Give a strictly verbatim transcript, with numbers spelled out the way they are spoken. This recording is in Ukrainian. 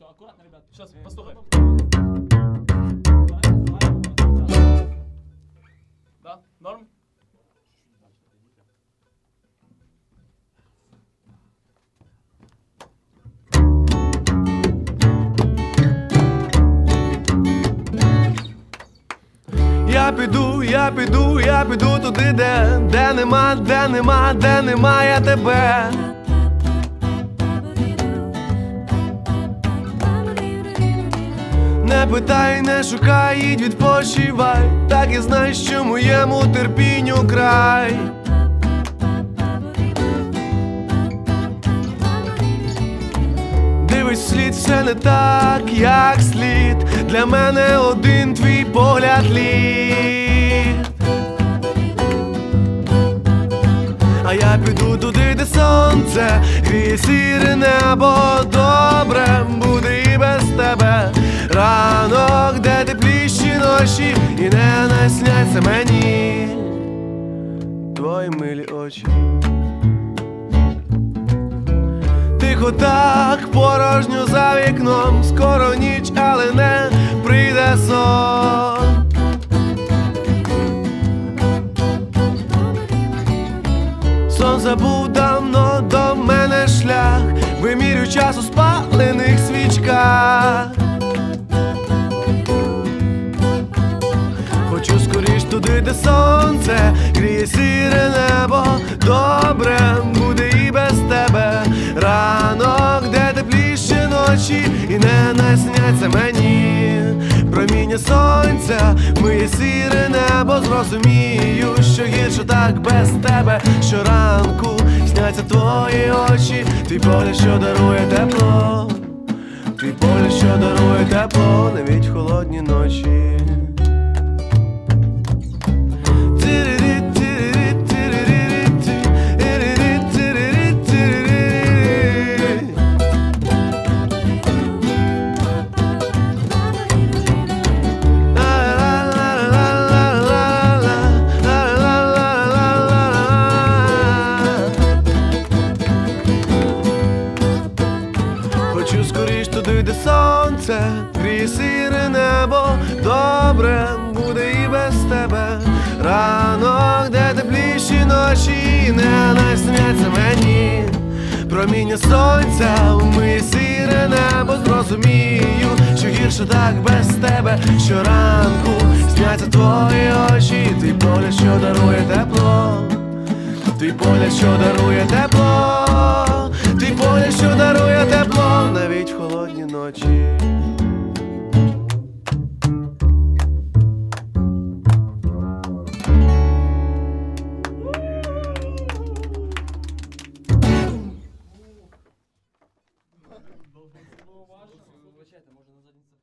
аккуратно, ребят. Сейчас, послухай. Да? Норм? Я піду, я піду, я піду туди, де, де нема, де нема, де немає тебе. Не питай, не шукай, їдь відпочивай, так і знай, що моєму терпінню край. Дивись вслід, все не так, як слід. Для мене один твій погляд лід. А я піду туди, де сонце гріє сіре небо. Добре буде і без тебе. Ранок, де тепліші ночі, і не насняться мені твої милі очі. Тихо так, порожньо за вікном, скоро ніч, але не прийде сон. Сон забув давно до мене шлях, вимірю час у спалених свічках. Хочу скоріш туди, де сонце гріє сіре небо. Добре буде і без тебе. Ранок, де тепліші ночі, і не насняться мені проміння сонця, миє сіре небо. Зрозумію, що гірше так без тебе. Щоранку сняться твої очі, твій погляд, що дарує тепло, твій погляд, що дарує тепло, навіть в холодні ночі. Хочу скоріш туди, де сонце гріє сіре небо. Добре буде і без тебе. Ранок, де тепліші ночі, і не насняться мені проміння сонця, вмиє сіре небо. Зрозумію, що гірше так без тебе. Щоранку сняться твої очі, твій погляд, що дарує тепло, твій погляд, що дарує тепло, твій погляд, що дарує тепло, навіть в холодні ночі. Вибачайте, може на задній